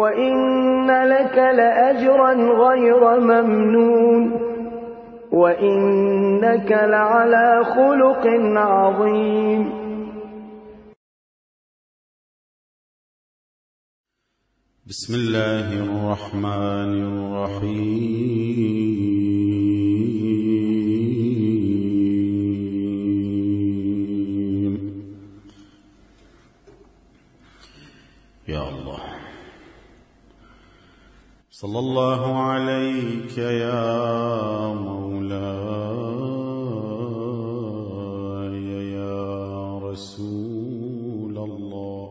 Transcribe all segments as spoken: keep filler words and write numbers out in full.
وإن لك لأجرا غير ممنون وإنك لعلى خلق عظيم. بسم الله الرحمن الرحيم. يا الله صلى الله عليك يا مولاي يا رسول الله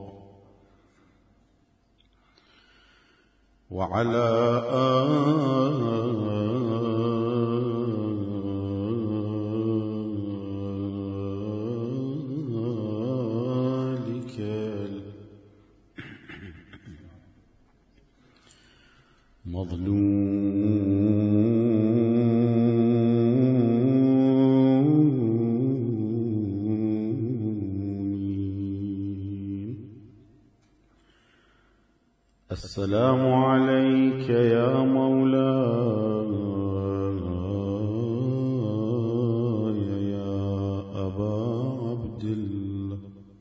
وعلى آلك المظلومين. السلام عليك يا مولاي يا أبا عبد الله.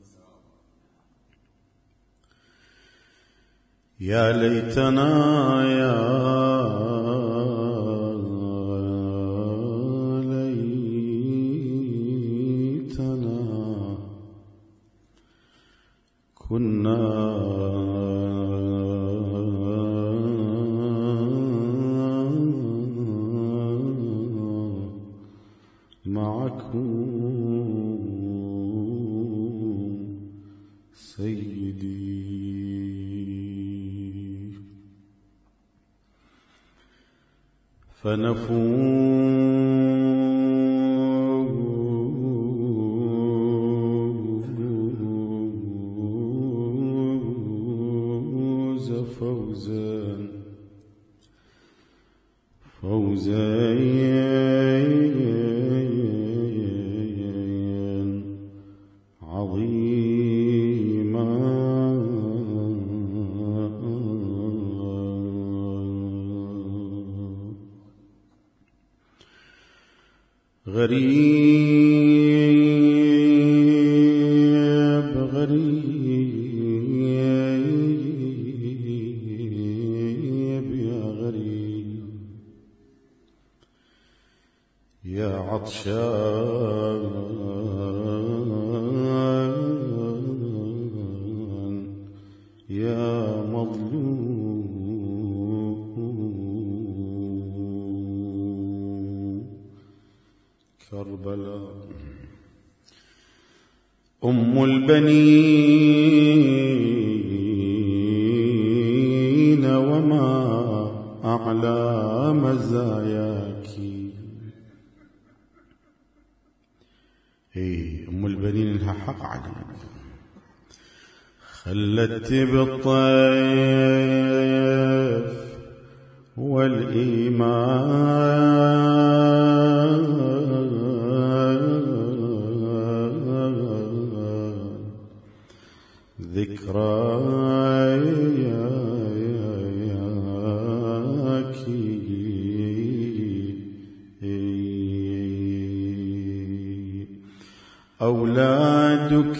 يا ليتنا يا ليتنا كنا معكم سيدي. فنفوز فوزا فوزا عظيما غريب غريب يا غريب يا عطشان يا مظلوم. كربلاء أم البنين وما أعلى مزاياك. إيه أم البنين لها حق عليك. خلت بالطيف والإيمان ذكراياك أولادك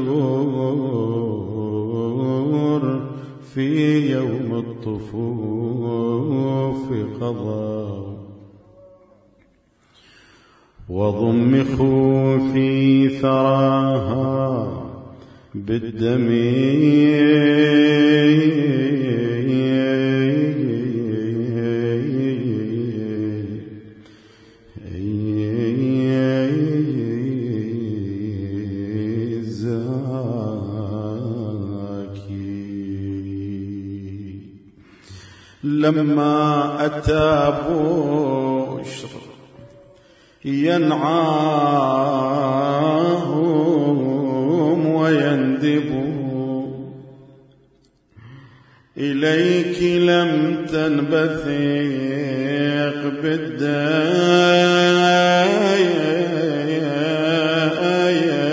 الغور في يوم الطفوف قضى وضم خوفي ثراها بالدم لما أتى بشر ينعاهم ويندبوا إليك لم تنبثق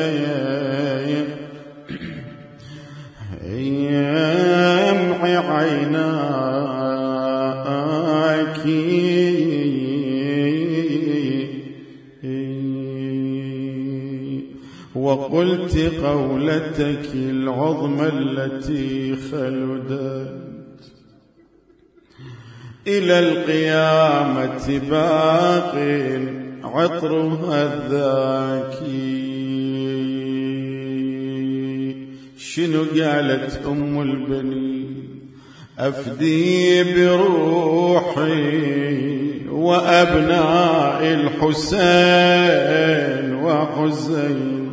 بالدايم عيناك وقلت قولتك العظمى التي خلدت إلى القيامة باق عطرها الذاكي. شنو قالت أم البنين؟ أفدي بروحي وأبناء الحسين وحسين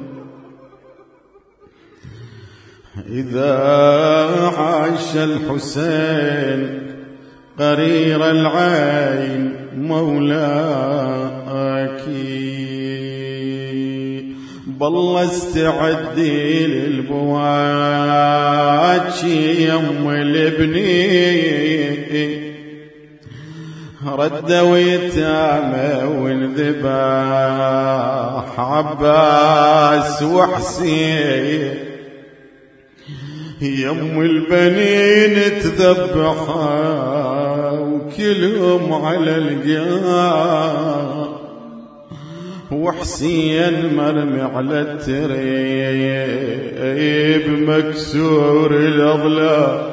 إذا عاش الحسين قرير العين مولاك بالله استعدي للبواج يم الابني ردوا يتامى وانذباح عباس وحسين يم البنين تذبحا وكلهم على القاع وحسين مرمي على التريب مكسور الأضلاع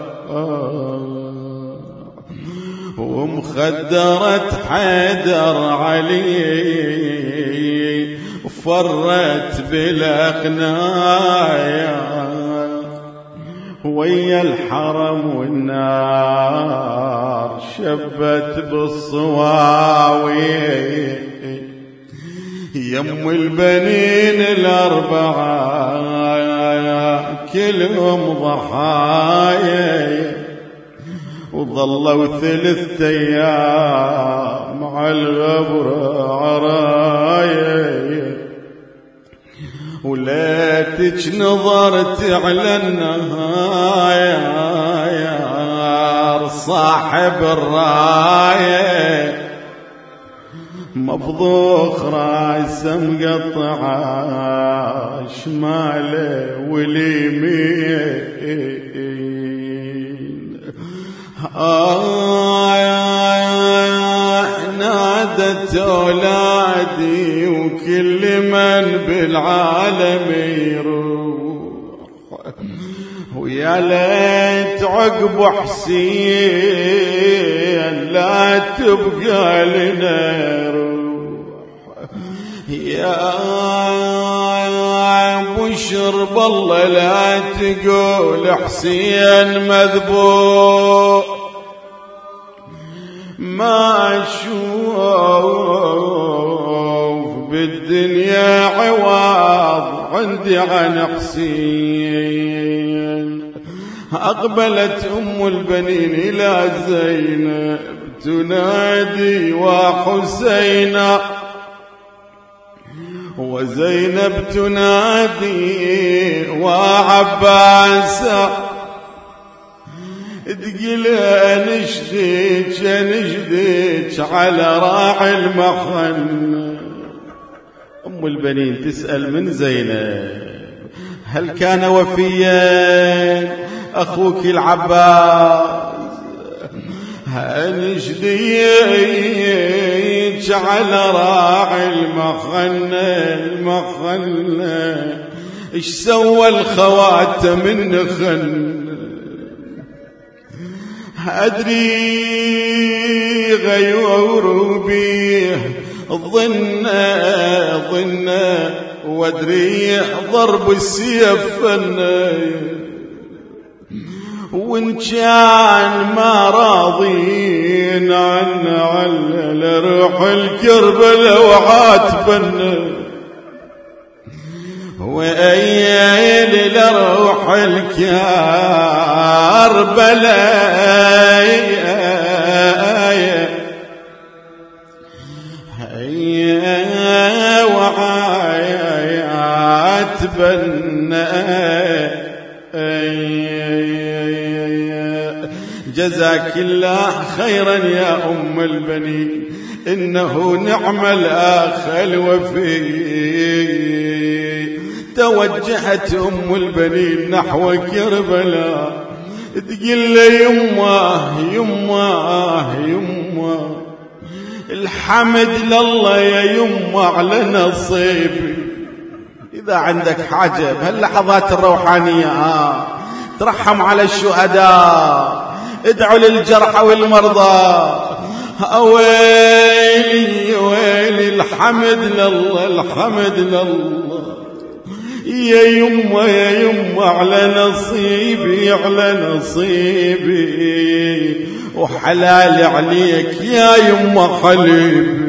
ومخدرة حيدر علي فرت بالأقناع ويا الحرم والنار شبت بالصواوي يم البنين الأربعة كلهم ضحايا وظلوا ثلاثة أيام مع الغبر عرايا وليتك نظرت على النهاية صاحب الراية مفضوخ راسه مقطعه شماله واليمين آه نادت أولادي وكل من بالعالم يروح ويا ليت عقب حسين لا تبقى لنا روح يا بشر بالله لا تقول حسين مذبوح ما أشوف بالدنيا عوض عندي عن حسين. أقبلت أم البنين إلى زينب تنادي وحسينا وزينب تنادي وعباسا تقول نشديك نشديك على راعي المخن. أم البنين تسأل من زينب هل كان وفيا أخوك العباس؟ نشديك على راعي المخن المخن إيش سوى الخواتم النخن؟ أدري غيور بيه ظن ظن وأدري ضرب السيف فن وإن كان ما راضين عن على روح الكربلاء وعاتبن وأيل لروح الكربلاء وعاتبن جزاك الله خيرا يا أم البنين إنه نعم الأخ الوفي. توجهت أم البنين نحو كربلاء تقول له يمه يمه يمه الحمد لله يا يمه على نصيبي. إذا عندك حاجة بهاللحظات الروحانية آه ترحم على الشهداء، ادعوا للجرحى والمرضى. ويلي ويلي الحمد لله الحمد لله يا يمه يا يمه على نصيبي على نصيبي، وحلال عليك يا يمه حليبي.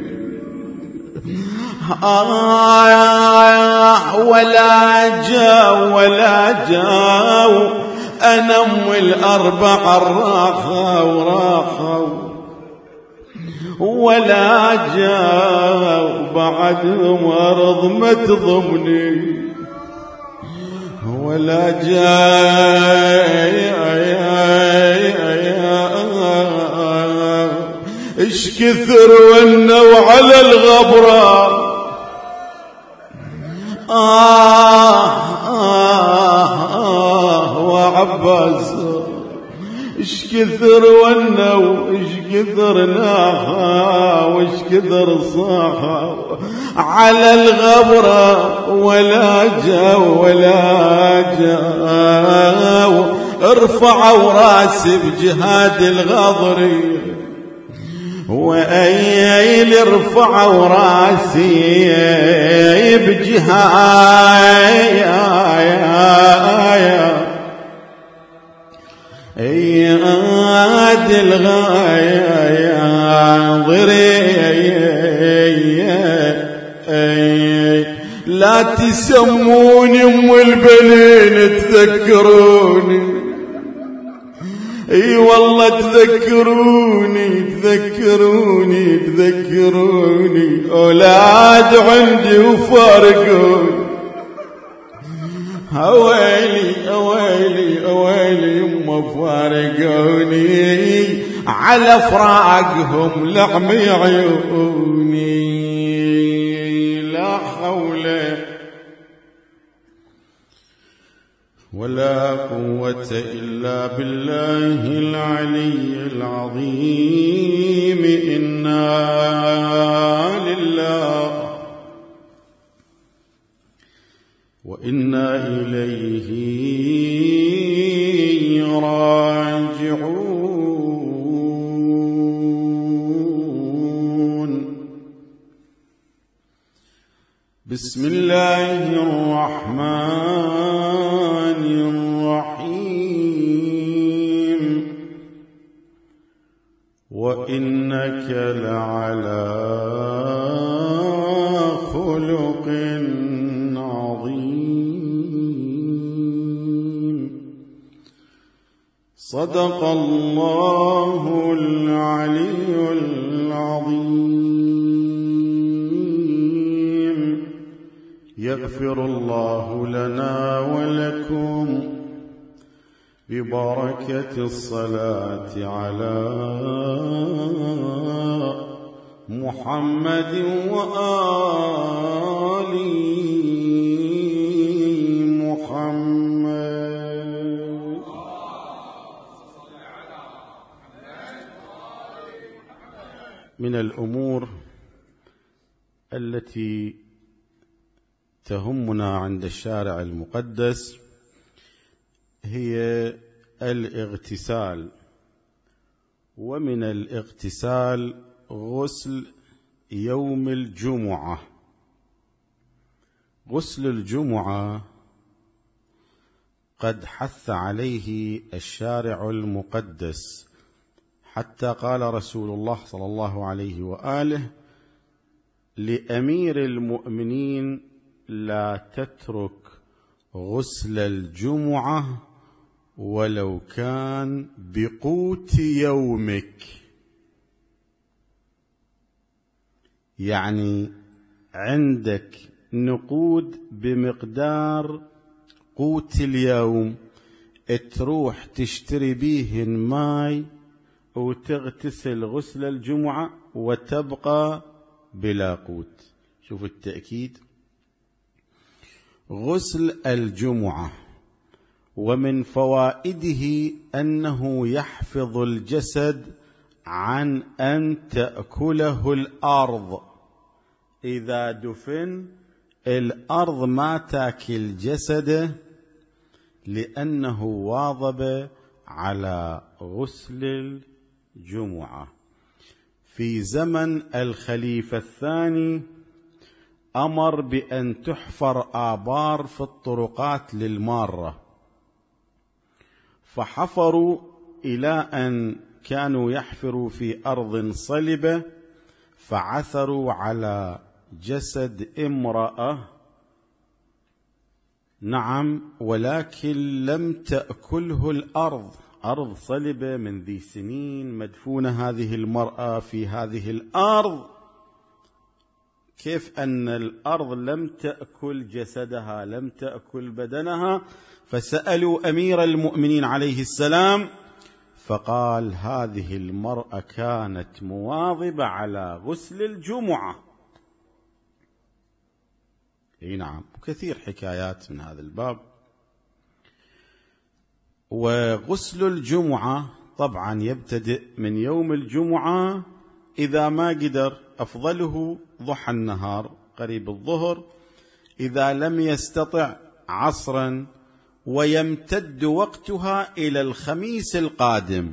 آه ولا جاو ولا جاو أنا أم الأربع الراخة وراخة، ولا جاو بعد مرض ما تضمني، ولا جاي اش كثر ونوا على الغبرة. آه آه آه وعباس اش كثر ونوا اش كثر ناحا واش كثر صاحا على الغبرة، ولا جاو ولا جاو ارفعوا راسي بجهاد الغضري، وأيل ارفعوا راسي بجهاد الغاضري. لا تسموني ام البنين تذكروني، اي والله تذكروني تذكروني تذكروني اولاد عندي وفارقوني. اويلي اويلي اويلي يما فارقوني على فراقهم لعمي عيوني. لا حول ولا قوة إلا بالله العلي العظيم. إنا لله وإنا إليه راجعون. بسم الله الرحمن الرحيم. وإنك لعلى خلق عظيم. صدق الله العلي العظيم. يغفر الله لنا ولكم ببركة الصلاة على محمد وآل محمد. من الأمور التي تهمنا عند الشارع المقدس هي الاغتسال، ومن الاغتسال غسل يوم الجمعة. غسل الجمعة قد حث عليه الشارع المقدس، حتى قال رسول الله صلى الله عليه وآله لأمير المؤمنين: لا تترك غسل الجمعة ولو كان بقوت يومك. يعني عندك نقود بمقدار قوت اليوم، تروح تشتري بيهن ماي وتغتسل غسل الجمعة وتبقى بلا قوت. شوف التأكيد. غسل الجمعة ومن فوائده أنه يحفظ الجسد عن أن تأكله الأرض. إذا دفن الأرض ما تأكل جسده، لأنه واظب على غسل الجمعة. في زمن الخليفة الثاني أمر بأن تحفر آبار في الطرقات للمارة، فحفروا إلى أن كانوا يحفروا في أرض صلبة، فعثروا على جسد امرأة، نعم، ولكن لم تأكله الأرض، أرض صلبة من ذي سنين، مدفونة هذه المرأة في هذه الأرض. كيف أن الأرض لم تأكل جسدها، لم تأكل بدنها؟ فسألوا أمير المؤمنين عليه السلام، فقال هذه المرأة كانت مواظبة على غسل الجمعة. اي نعم، كثير حكايات من هذا الباب. وغسل الجمعة طبعا يبتدئ من يوم الجمعة، إذا ما قدر أفضله ضحى النهار قريب الظهر، إذا لم يستطع عصرا، ويمتد وقتها إلى الخميس القادم.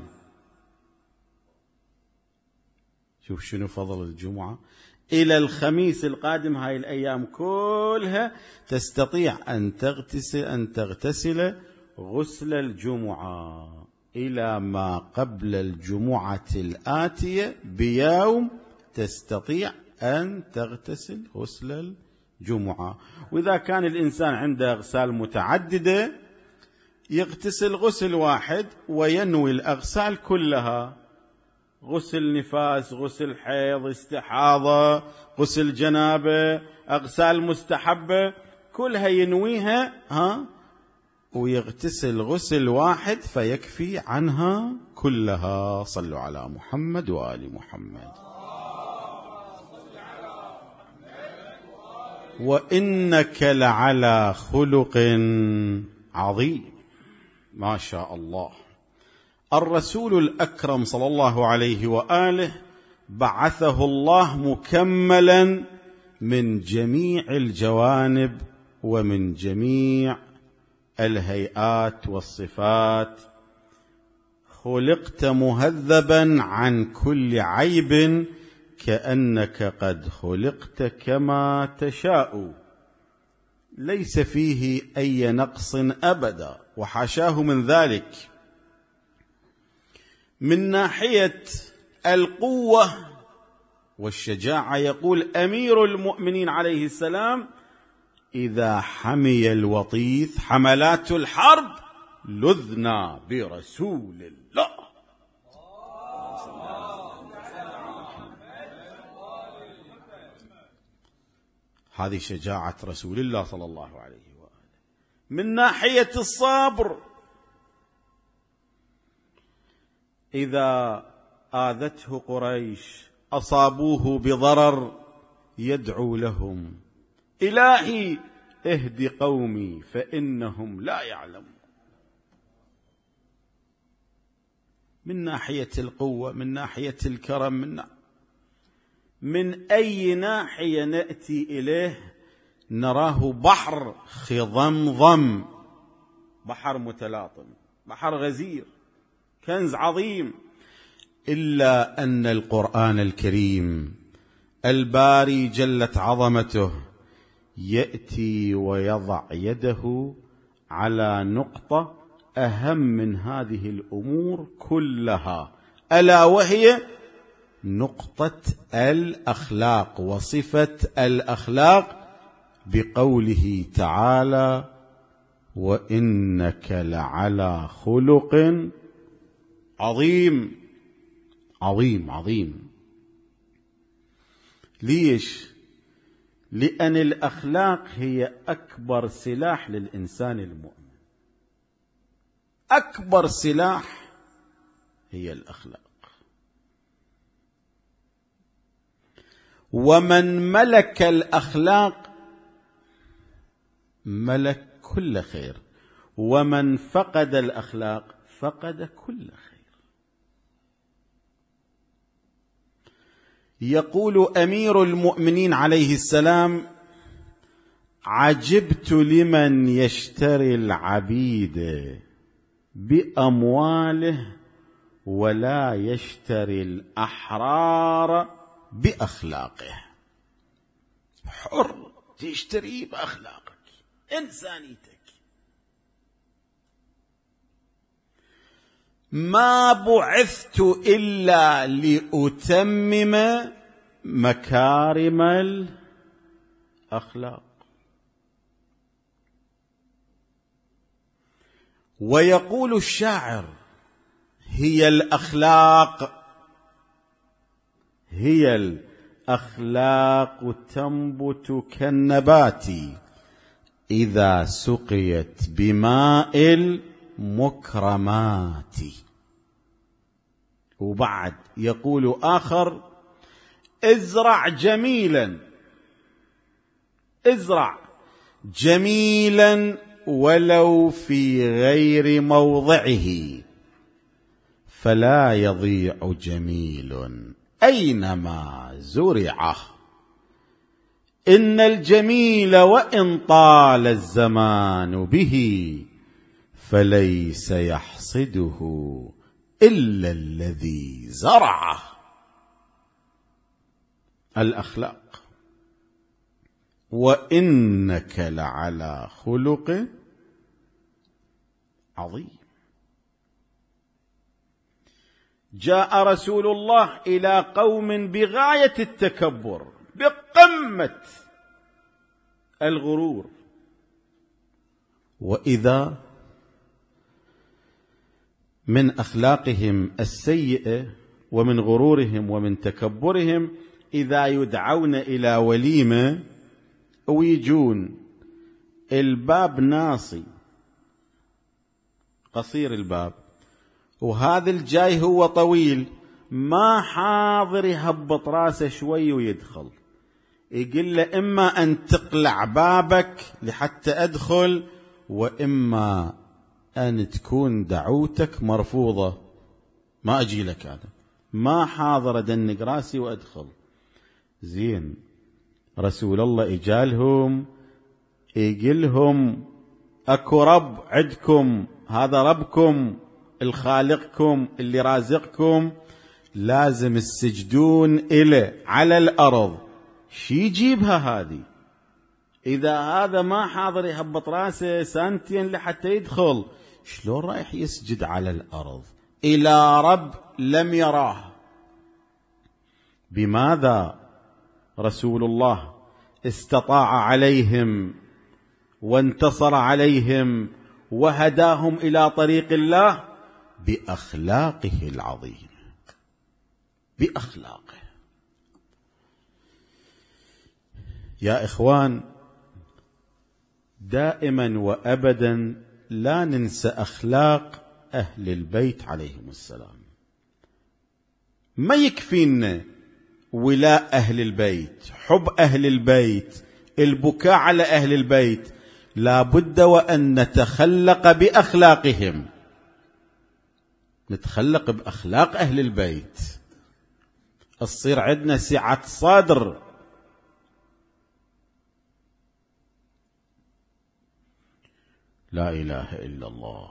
شوف شنو فضل الجمعة، إلى الخميس القادم، هاي الأيام كلها تستطيع أن تغتسل أن تغتسل غسل الجمعة إلى ما قبل الجمعة الآتية بيوم، تستطيع أن تغتسل غسل الجمعة. وإذا كان الإنسان عنده أغسال متعددة يغتسل غسل واحد وينوي الأغسال كلها، غسل نفاس، غسل حيض، استحاضة، غسل جنابة، أغسال مستحبة، كلها ينويها ها ويغتسل غسل واحد فيكفي عنها كلها. صلوا على محمد وآل محمد. وإنك لعلى خلق عظيم. ما شاء الله. الرسول الأكرم صلى الله عليه وآله بعثه الله مكملا من جميع الجوانب ومن جميع الهيئات والصفات، خلقت مهذبا عن كل عيب، كأنك قد خلقت كما تشاء، ليس فيه أي نقص أبدا، وحاشاه من ذلك. من ناحية القوة والشجاعة يقول أمير المؤمنين عليه السلام: إذا حمي الوطيس حملات الحرب لذنا برسول الله. هذه شجاعة رسول الله صلى الله عليه وآله. من ناحية الصبر، إذا آذته قريش أصابوه بضرر يدعو لهم: إلهي اهد قومي فإنهم لا يعلمون. من ناحية القوة، من ناحية الكرم، من, نا... من أي ناحية نأتي إليه نراه بحر خضمضم، بحر متلاطم، بحر غزير، كنز عظيم. إلا أن القرآن الكريم الباري جلت عظمته يأتي ويضع يده على نقطة أهم من هذه الأمور كلها، ألا وهي نقطة الأخلاق وصفة الأخلاق، بقوله تعالى: وإنك لعلى خلق عظيم. عظيم عظيم. ليش؟ لأن الأخلاق هي أكبر سلاح للإنسان المؤمن. أكبر سلاح هي الأخلاق. ومن ملك الأخلاق ملك كل خير، ومن فقد الأخلاق فقد كل خير. يقول أمير المؤمنين عليه السلام: عجبت لمن يشتري العبيد بأمواله ولا يشتري الأحرار بأخلاقه. حر تشتري بأخلاقك، إنسانيتك. ما بعثت إلا لأتمم مكارم الأخلاق. ويقول الشاعر: هي الأخلاق هي الأخلاق تنبت كالنبات إذا سقيت بماء المكرمات. وبعد يقول آخر: ازرع جميلا ازرع جميلا ولو في غير موضعه فلا يضيع جميل أينما زرعه. إن الجميل وإن طال الزمان به فليس يحصده إلا الذي زرعه. الأخلاق. وإنك لعلى خلق عظيم. جاء رسول الله إلى قوم بغاية التكبر، بقمة الغرور، وإذا من أخلاقهم السيئة ومن غرورهم ومن تكبرهم إذا يدعون إلى وليمة ويجون الباب ناصي قصير الباب، وهذا الجاي هو طويل، ما حاضر يهبط راسه شوي ويدخل، يقول له إما أن تقلع بابك لحتى أدخل، وإما أن تكون دعوتك مرفوضة، ما أجي لك أنا، ما حاضر أدنق راسي وأدخل. زين، رسول الله إجالهم يقلهم: أكو رب عندكم، هذا ربكم الخالقكم اللي رازقكم، لازم السجدون إله على الأرض. شي يجيبها هذه؟ إذا هذا ما حاضر يهبط راسه سنتين لحتى يدخل، شلون رايح يسجد على الأرض إلى رب لم يراه؟ بماذا رسول الله استطاع عليهم وانتصر عليهم وهداهم إلى طريق الله؟ بأخلاقه العظيمة، بأخلاقه. يا إخوان، دائما وأبدا لا ننسى أخلاق أهل البيت عليهم السلام. ما يكفينا ولاء أهل البيت، حب أهل البيت، البكاء على أهل البيت، لا بد وأن نتخلق بأخلاقهم، نتخلق بأخلاق أهل البيت، تصير عندنا سعة صدر. لا إله إلا الله.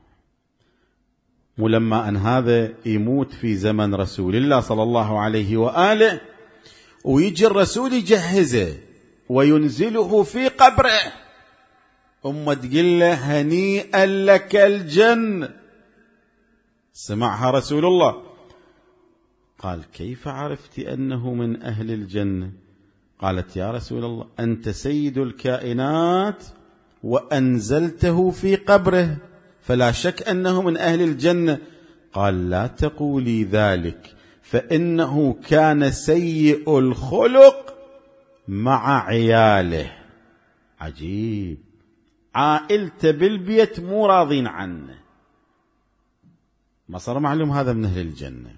ولما أن هذا يموت في زمن رسول الله صلى الله عليه وآله، ويجي الرسول يجهزه وينزله في قبره، أم تقول له: هنيئا لك الجنة. سمعها رسول الله، قال: كيف عرفت أنه من أهل الجنة؟ قالت: يا رسول الله، أنت سيد الكائنات وأنزلته في قبره، فلا شك أنه من أهل الجنة. قال: لا تقولي ذلك، فإنه كان سيء الخلق مع عياله. عجيب، عائلته بالبيت مو راضين عنه، ما صار معلوم هذا من أهل الجنة.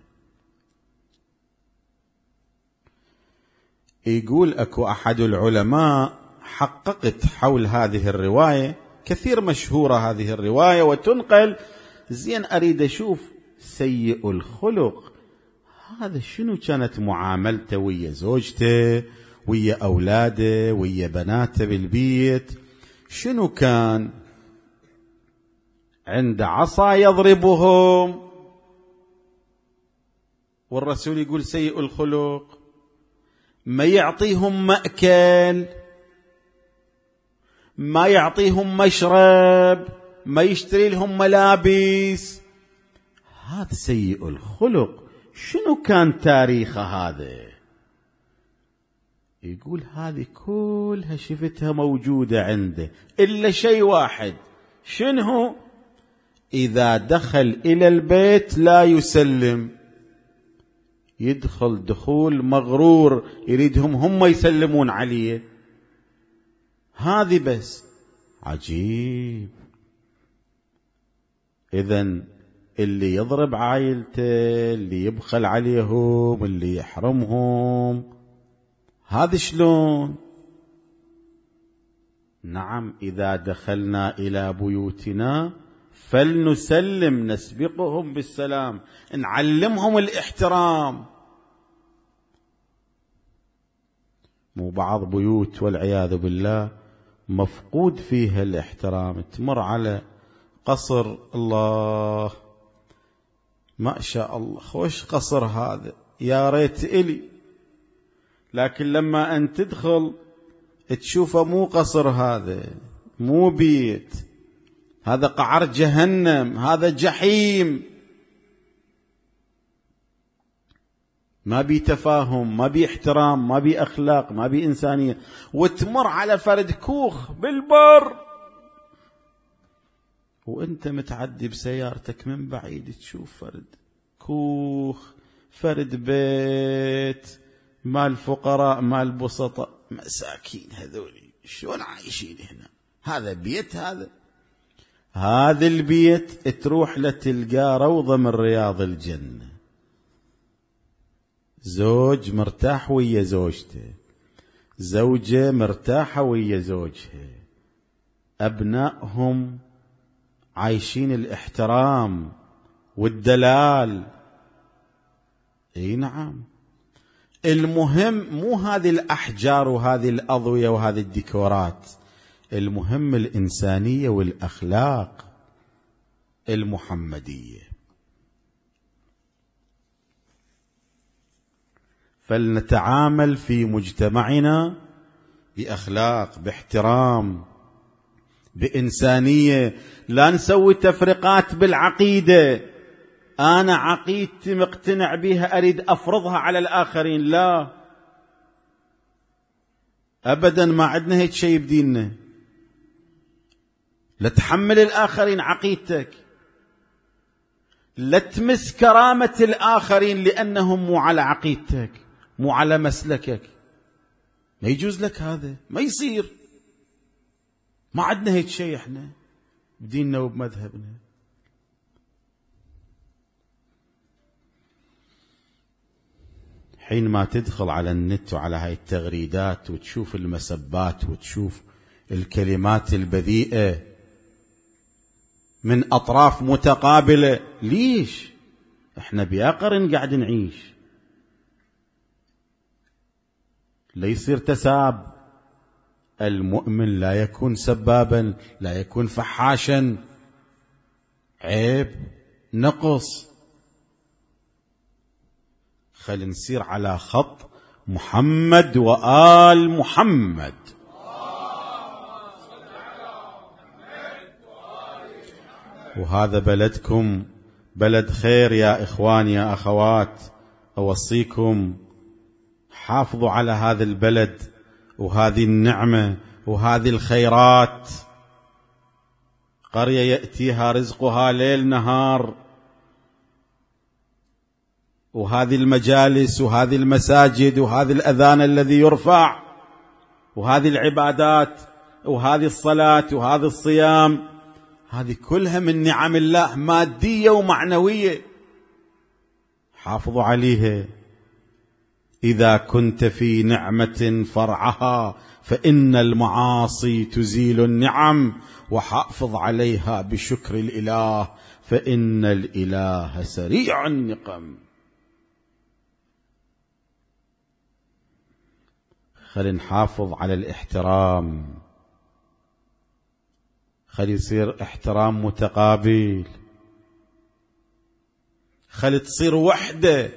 يقول أكو أحد العلماء: حققت حول هذه الرواية كثير مشهورة هذه الرواية وتنقل. زين أريد أشوف سيء الخلق هذا شنو كانت معاملته ويا زوجته ويا أولاده ويا بناته بالبيت، شنو كان؟ عند عصا يضربهم، والرسول يقول سيء الخلق، ما يعطيهم مأكل، ما يعطيهم مشرب، ما يشتري لهم ملابس. هذا سيء الخلق. شنو كان تاريخه هذا؟ يقول هذه كلها شفتها موجودة عنده إلا شيء واحد. شنو؟ إذا دخل إلى البيت لا يسلم، يدخل دخول مغرور، يريدهم هم يسلمون عليه. هذه بس. عجيب. إذن اللي يضرب عائلته، اللي يبخل عليهم، اللي يحرمهم، هذا شلون؟ نعم، إذا دخلنا إلى بيوتنا فلنسلم، نسبقهم بالسلام، نعلمهم الاحترام. مو بعض بيوت والعياذ بالله مفقود فيها الاحترام، تمر على قصر، الله ما شاء الله خوش قصر هذا، يا ريت إلي، لكن لما أن تدخل تشوفه مو قصر، هذا مو بيت، هذا قعر جهنم، هذا جحيم. ما بي تفاهم، ما بي احترام، ما بي أخلاق، ما بي إنسانية. وتمر على فرد كوخ بالبر وانت متعدي بسيارتك من بعيد تشوف فرد كوخ، فرد بيت مال فقراء مال بسطاء، مساكين هذولي شلون عايشين هنا؟ هذا بيت؟ هذا هذا البيت تروح لتلقى روضة من رياض الجنة، زوج مرتاح ويا زوجته، زوجة مرتاحة ويا زوجها، أبنائهم عايشين الاحترام والدلال. اي نعم. المهم مو هذه الأحجار وهذه الأضوية وهذه الديكورات، المهم الإنسانية والأخلاق المحمدية. فلنتعامل في مجتمعنا بأخلاق، باحترام، بإنسانية. لا نسوي تفرقات بالعقيدة، أنا عقيدتي مقتنع بها أريد أفرضها على الآخرين، لا أبدا، ما عندنا هيك شيء بديننا. لا تحمل الآخرين عقيدتك، لا تمس كرامة الآخرين لأنهم مو على عقيدتك، مو على مسلكك. ما يجوز لك هذا، ما يصير. ما عندنا هيك شيء احنا بديننا وبمذهبنا. حينما تدخل على النت وعلى هاي التغريدات وتشوف المسبات وتشوف الكلمات البذيئة من أطراف متقابلة، ليش؟ احنا بيا قرن قاعد نعيش، لا يصير تساب. المؤمن لا يكون سبابا، لا يكون فحاشا، عيب، نقص. خلينا نسير على خط محمد وآل محمد. وهذا بلدكم بلد خير يا إخواني يا أخوات، أوصيكم حافظوا على هذا البلد وهذه النعمة وهذه الخيرات. قرية يأتيها رزقها ليل نهار، وهذه المجالس وهذه المساجد وهذه الأذان الذي يرفع وهذه العبادات وهذه الصلاة وهذا الصيام، هذه كلها من نعم الله مادية ومعنوية. حافظوا عليها، إذا كنت في نعمة فرعها فإن المعاصي تزيل النعم، وحافظ عليها بشكر الإله فإن الإله سريع النقم. خلينا نحافظ على الاحترام، خلي يصير احترام متقابل، خلي تصير وحدة.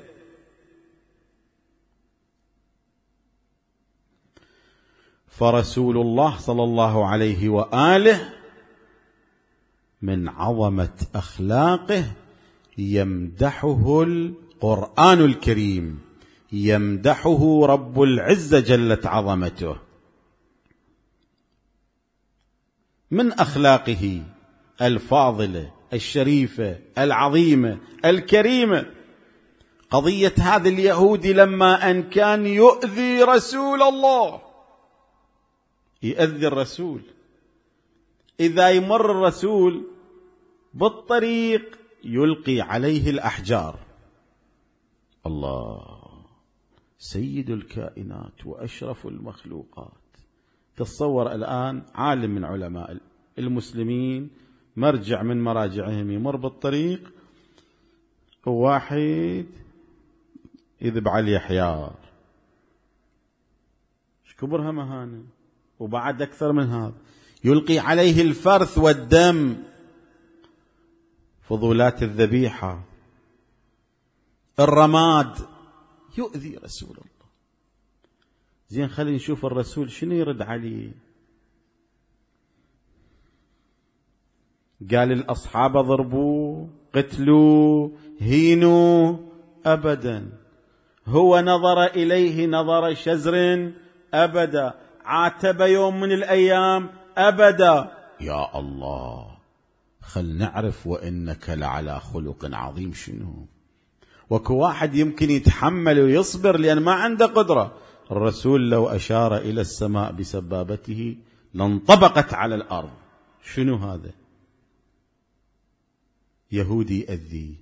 فرسول الله صلى الله عليه وآله من عظمة أخلاقه يمدحه القرآن الكريم، يمدحه رب العزة جلت عظمته. من أخلاقه الفاضلة الشريفة العظيمة الكريمة قضية هذا اليهودي لما أن كان يؤذي رسول الله، يؤذي الرسول. إذا يمر الرسول بالطريق يلقي عليه الأحجار. الله سيد الكائنات وأشرف المخلوقات. تصور الآن عالم من علماء المسلمين مرجع من مراجعهم يمر بالطريق وواحد يذب عليه حيار، ايش كبرها مهانة. وبعد أكثر من هذا يلقي عليه الفرث والدم، فضولات الذبيحة، الرماد، يؤذي رسول الله. زين خلينا نشوف الرسول شنو يرد عليه. قال الأصحاب ضربوه قتلوا هينوا؟ أبدا. هو نظر إليه نظر شزر؟ أبدا. عاتب يوم من الأيام؟ أبدا. يا الله، خل نعرف وإنك لعلى خلق عظيم. شنو وكو واحد يمكن يتحمل ويصبر لأن ما عنده قدرة. الرسول لو أشار إلى السماء بسبابته لانطبقت على الأرض. شنو هذا؟ يهودي يأذي.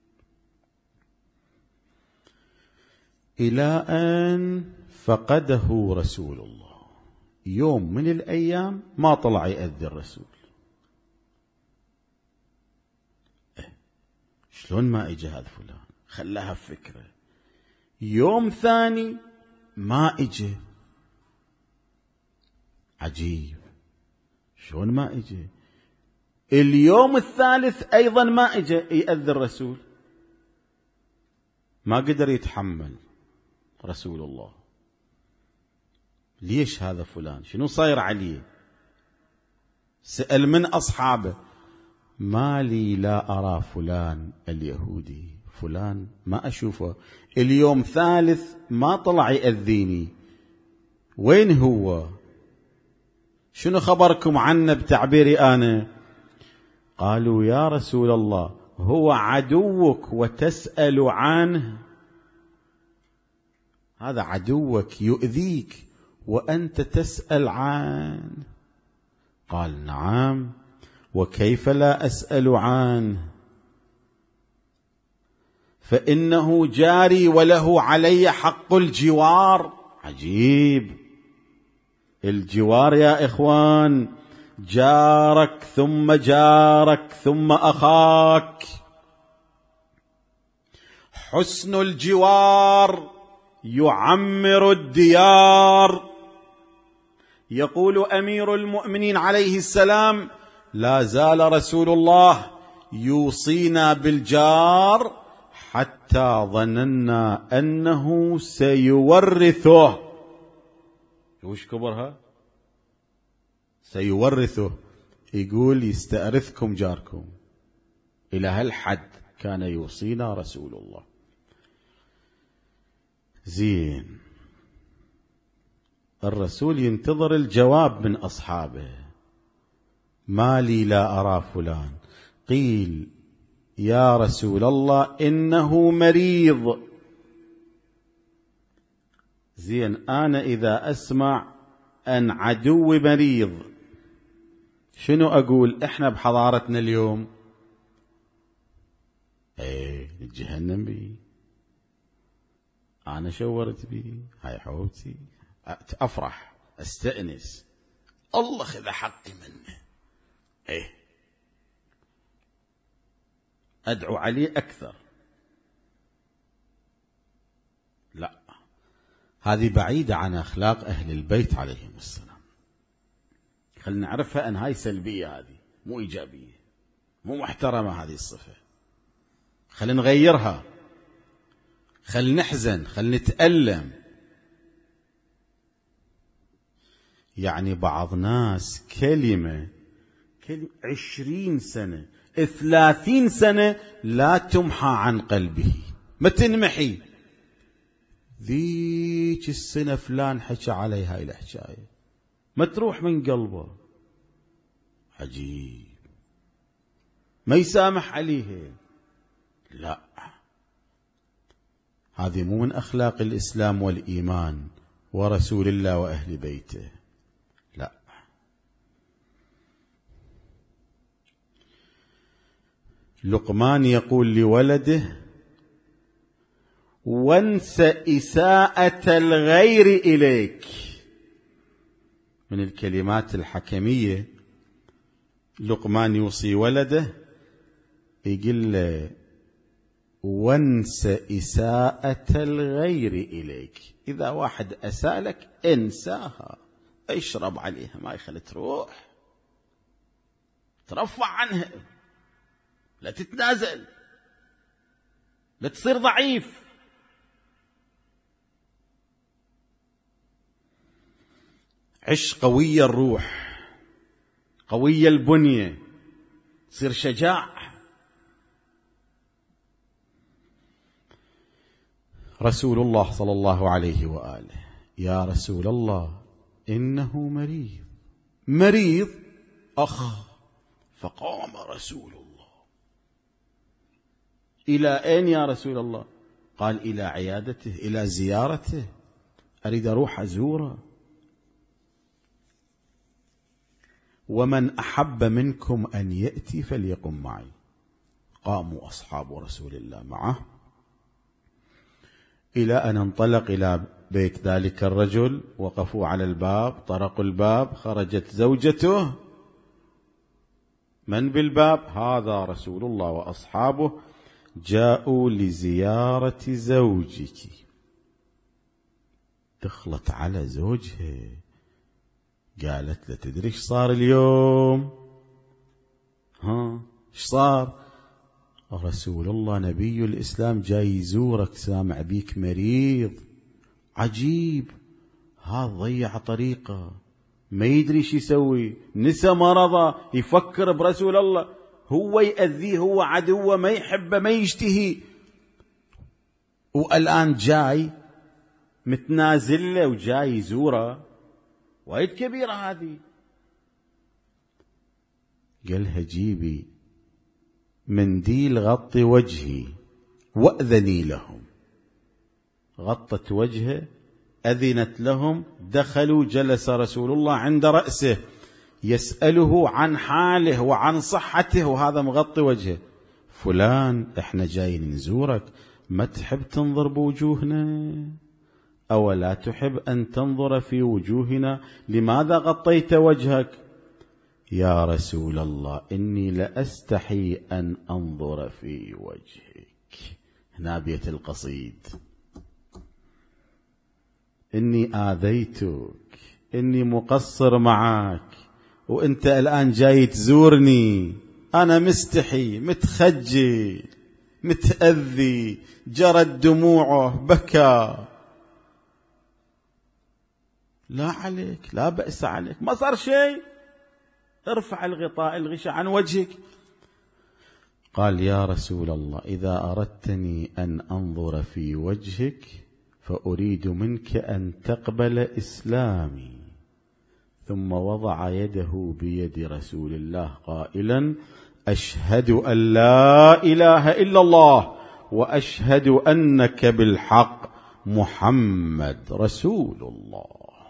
إلى أن فقده رسول الله. يوم من الأيام ما طلع يأذي الرسول. إيه؟ شلون ما إجا هذا فلان؟ خلاها فكرة. يوم ثاني ما إجا. عجيب، شلون ما إجا؟ اليوم الثالث أيضا ما إجا يأذي الرسول. ما قدر يتحمل رسول الله. ليش هذا فلان؟ شنو صاير عليه؟ سأل من أصحابه. ما لي لا أرى فلان اليهودي، فلان ما أشوفه، اليوم ثالث ما طلع يأذيني، وين هو؟ شنو خبركم عنه بتعبيري أنا؟ قالوا يا رسول الله هو عدوك وتسأل عنه. هذا عدوك يؤذيك وأنت تسأل عنه. قال نعم، وكيف لا أسأل عنه؟ فإنه جاري وله علي حق الجوار. عجيب، الجوار يا إخوان جارك ثم جارك ثم أخاك. حسن الجوار يعمر الديار. يقول أمير المؤمنين عليه السلام: لا زال رسول الله يوصينا بالجار حتى ظننا أنه سيورثه. وش كبرها؟ سيورثه. يقول يستأرثكم جاركم. إلى هالحد كان يوصينا رسول الله. زين، الرسول ينتظر الجواب من أصحابه. ما لي لا أرى فلان. قيل يا رسول الله إنه مريض. زين، أنا إذا أسمع أن عدو مريض شنو أقول؟ إحنا بحضارتنا اليوم ايه جهنم بي. أنا شورت بي، هاي حبيبتي، أفرح أستأنس، الله خذ حقي منه، إيه أدعو عليه أكثر. لا، هذه بعيدة عن أخلاق أهل البيت عليهم السلام. خلنا نعرفها أن هاي سلبية، هذه مو إيجابية، مو محترمة هذه الصفة. خلنا نغيرها، خلنا نحزن، خلنا نتألم. يعني بعض ناس كلمة كلمة عشرين سنة ثلاثين سنة لا تمحى عن قلبه، ما تنمحي. ذيك السنة فلان حكى علي هاي الحكاية، ما تروح من قلبه. عجيب، ما يسامح عليه. لا، هذه مو من أخلاق الإسلام والإيمان ورسول الله وأهل بيته. لا. لقمان يقول لولده: وانس إساءة الغير إليك. من الكلمات الحكمية، لقمان يوصي ولده يقول له: وانس إساءة الغير إليك. إذا واحد أساء لك انساها، اشرب عليها، ما يخلي تروح، ترفع عنها، لا تتنازل، لا تصير ضعيف. عش قوي الروح، قوي البنية، تصير شجاع. رسول الله صلى الله عليه وآله: يا رسول الله إنه مريض. مريض أخ. فقام رسول الله: إلى أين يا رسول الله؟ قال: إلى عيادته، إلى زيارته، أريد أروح أزوره. ومن أحب منكم أن يأتي فليقم معي. قاموا أصحاب رسول الله معه إلى أن انطلق إلى بيت ذلك الرجل. وقفوا على الباب، طرقوا الباب، خرجت زوجته. من بالباب؟ هذا رسول الله وأصحابه جاءوا لزيارة زوجك. دخلت على زوجها، قالت له: تدري ايش صار اليوم؟ ها ايش صار؟ رسول الله نبي الإسلام جاي يزورك، سامع بيك مريض. عجيب، هذا ضيع طريقه، ما يدري ايش يسوي، نسى مرضه، يفكر برسول الله، هو يأذيه، هو عدوه، ما يحبه، ما يشتهي، والآن جاي متنازل له وجاي يزوره. وايد كبيرة هذه. قالها: جيبي منديل غطي وجهي وأذني لهم. غطت وجهه، أذنت لهم، دخلوا. جلس رسول الله عند رأسه يسأله عن حاله وعن صحته، وهذا مغطي وجهه. فلان احنا جايين نزورك، ما تحب تنظر بوجوهنا؟ أو لا تحب أن تنظر في وجوهنا؟ لماذا غطيت وجهك؟ يا رسول الله إني لأستحي أن أنظر في وجهك. هنا بيت القصيد: إني آذيتك، إني مقصر معك، وإنت الآن جاي تزورني، أنا مستحي، متخجل، متأذي. جرت دموعه، بكى. لا عليك، لا بأس عليك، ما صار شيء، ارفع الغطاء الغشاء عن وجهك. قال: يا رسول الله إذا أردتني أن أنظر في وجهك فأريد منك أن تقبل إسلامي. ثم وضع يده بيد رسول الله قائلا: أشهد أن لا إله إلا الله وأشهد أنك بالحق محمد رسول الله.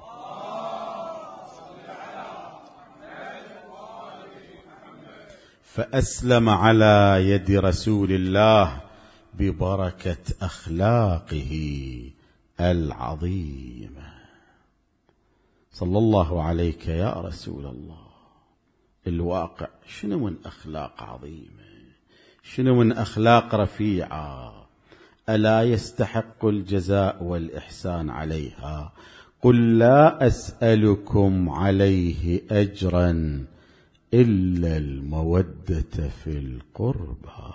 فأسلم على يد رسول الله ببركة أخلاقه العظيمة. صلى الله عليك يا رسول الله. الواقع شنو من أخلاق عظيمة، شنو من أخلاق رفيعة، ألا يستحق الجزاء والإحسان عليها. قل لا أسألكم عليه أجرا إلا المودة في القربى.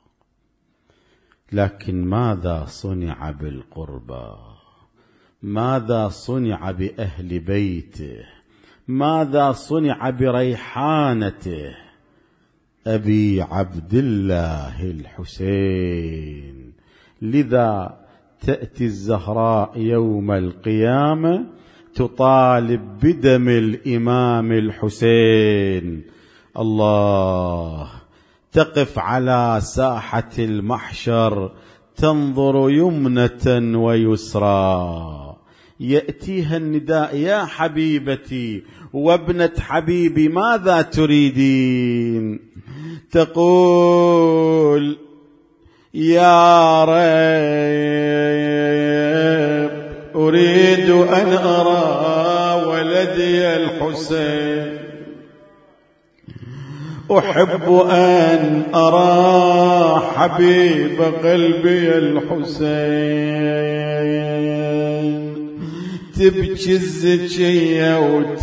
لكن ماذا صنع بالقربى؟ ماذا صنع بأهل بيته؟ ماذا صنع بريحانته أبي عبد الله الحسين؟ لذا تأتي الزهراء يوم القيامة تطالب بدم الإمام الحسين. الله، تقف على ساحة المحشر تنظر يمنة ويسرى، يأتيها النداء: يا حبيبتي وابنة حبيبي ماذا تريدين؟ تقول: يا رب أريد أن أرى ولدي الحسين، أحب أن أرى حبيب قلبي الحسين. تبكي الزكية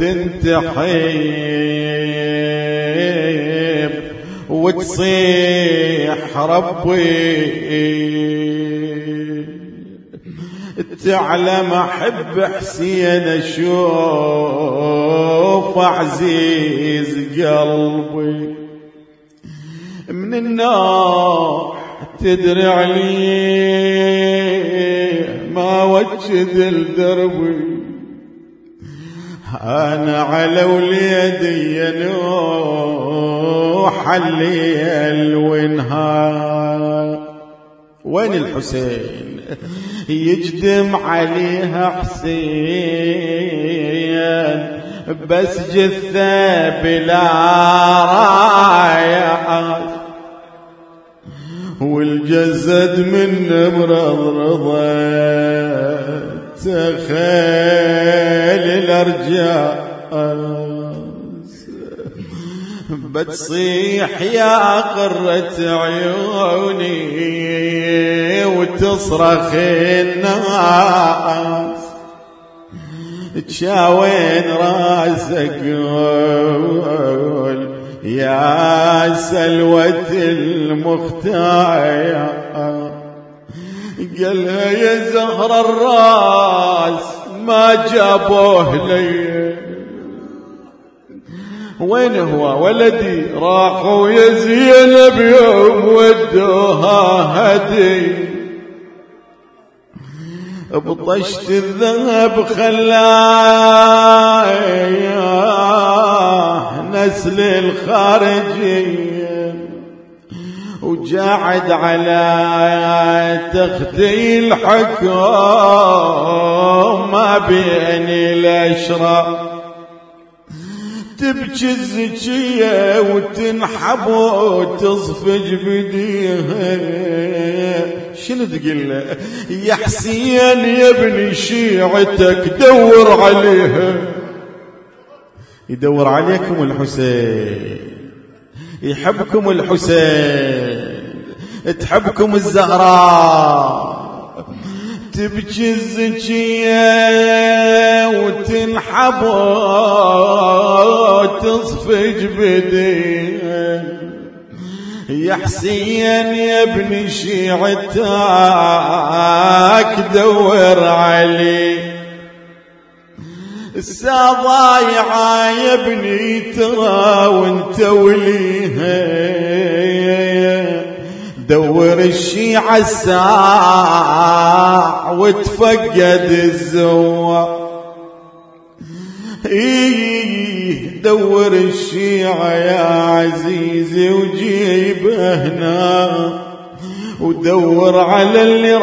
وتنتحب وتصيح: ربي تعلم أحب حسين أشوف عزيز قلبي. من النار تدري عليه ما وجد الدربي، أنا على وليدي نوح الليل والنهار. وين الحسين؟ يجدم عليها حسين بس جثة بلا راية، والجسد من مرضرضة تخيل الأرجاء. بتصيح يا قرة عيوني وتصرخ الناس: تشاوين راسك قول يا سلوة المختار. قالها: يا زهر الراس ما جابوه لي. وين هو ولدي؟ راحوا يا زينب يوم ودوها هدي، بطشت الذهب خلاه نسل الخارجي، وجاعد على تختي الحكم ما بين الأشرار. تبكي الزكية وتنحب وتصفج بديها. شنو تقول له؟ يا حسين يا ابني شيعتك دور عليها. يدور عليكم الحسين، يحبكم الحسين، تحبكم الزهراء. تبكي الزكية وتنحب وتصفج بديها. يا حسين يا ابني شيعتك دور علي. السضايعة يا ابني ترى وانت وليها، دور الشيعة الساع وتفقد الزوار. إيه دور الشيعة يا عزيزي وجيبه هنا، ودور على اللي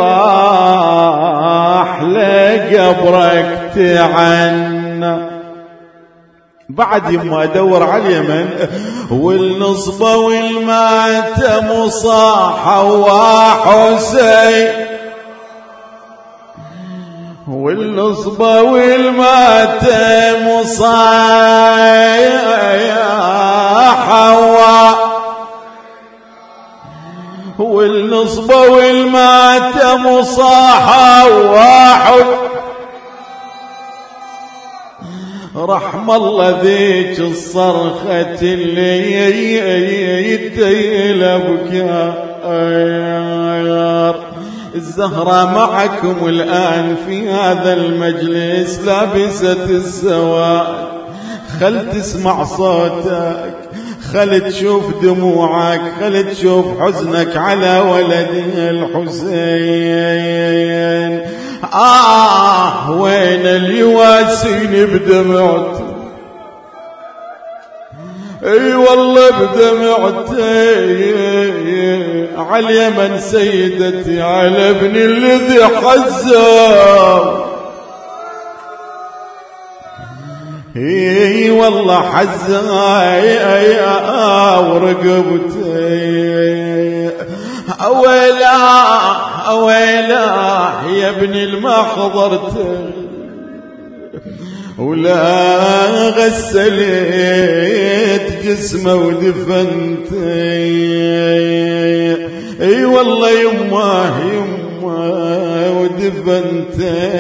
راح لقبرك تعنى. بعد يما ادور على اليمن والنصبة والماتم صاحوا وحسين، والنصبة والماتم صاحوا والنصبة والماتم صاحوا واحد رحم الله ذيك الصرخة اللي يتيل بكار. الزهرة معكم الآن في هذا المجلس لابسة السواد، خل تسمع صوتك، خل تشوف دموعك، خل تشوف حزنك على ولدي الحسين. آه وين اليواسين بدمعته، اي والله بدمعتي على اليمن سيدتي، على ابن الذي حزه، اي والله حزه ورقبتي. اويلا اويلا يا ابن المحضرته، ولا غسلت جسمه ودفنت. اي والله يمه يمه ودفنت،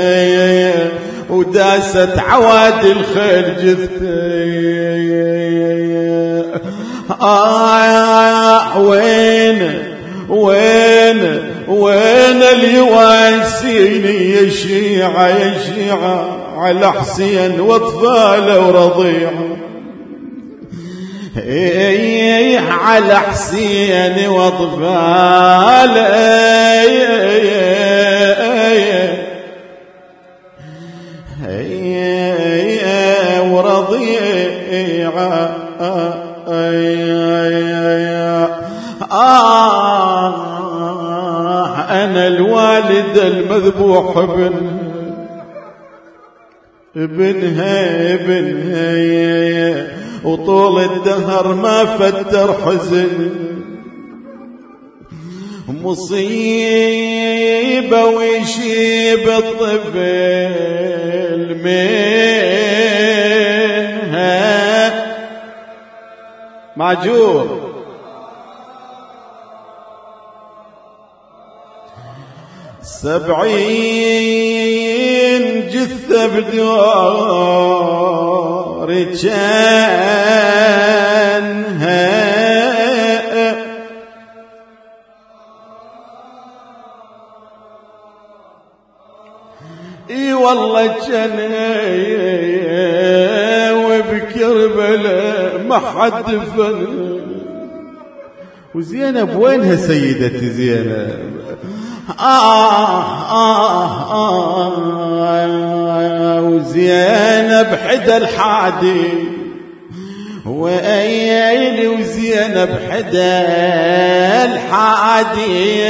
وداست عواد الخيل جثتي. آه وين وين وين اليواسين يا شيعة يا شيعة على حسين واطفاله ورضيعه. ايه على حسين واطفاله ورضيعه. آه أنا الوالد المذبوح ابن ابنها ابنها، وطول الدهر ما فتر حزن، مصيبة ويشيب الطفل منها معجور. سبعين جثة بدوار كانها، اي والله كانها وبكربلاء ما حد دفن. وزينب وينها سيدتي زينب؟ آه آه آه وزينب حدا الحادي، وأيلي وزينب حدا الحادي.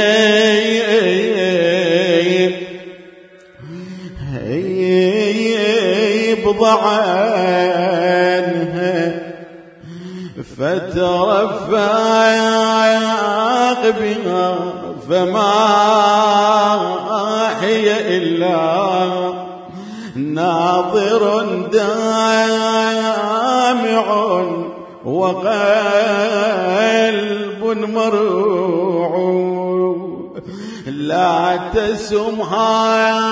بضعنها فترفق بها، فما هي إلا ناظر دامع وقلب مرعوع، لا تسمها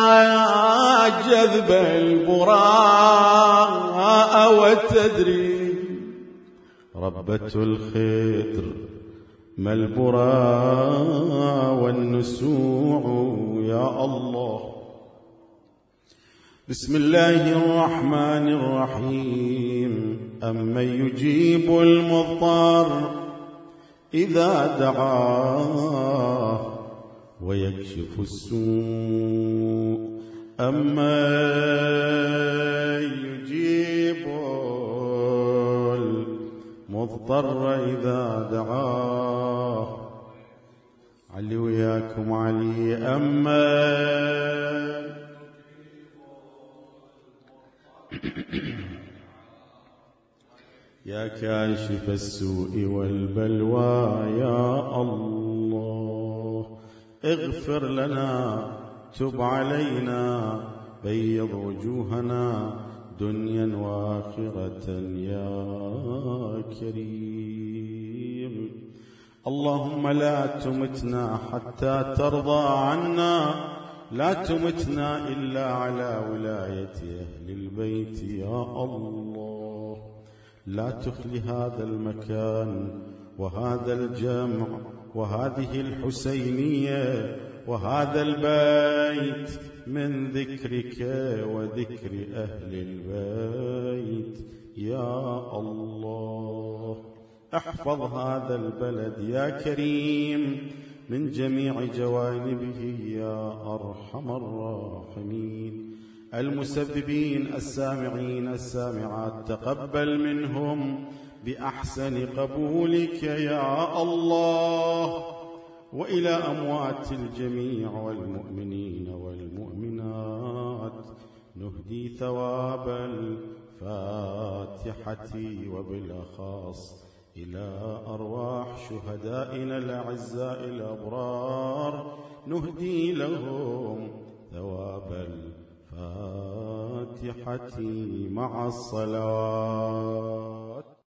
جذب البراء وتدري ربة الخضر ما البراء والنسوع. يا الله. بسم الله الرحمن الرحيم. أمن يجيب المضطر إذا دعاه ويكشف السوء، أمن يجيب المضطر إذا دعاه. علي وياكم علي. أمن يا كاشف السوء والبلوى يا الله، اغفر لنا تب علينا بيض وجوهنا دنيا وآخرة يا كريم. اللهم لا تمتنا حتى ترضى عنا، لا تمتنا إلا على ولاية أهل البيت يا الله. لا تخلي هذا المكان وهذا الجمع وهذه الحسينية وهذا البيت من ذكرك وذكر أهل البيت يا الله. احفظ هذا البلد يا كريم من جميع جوانبه يا أرحم الراحمين. المسببين السامعين السامعات تقبل منهم بأحسن قبولك يا الله. وإلى أموات الجميع والمؤمنين والمؤمنات نهدي ثواب الفاتحة، وبالأخص إلى أرواح شهدائنا الأعزاء الأبرار نهدي لهم ثواب الفاتحة مع الصلوات.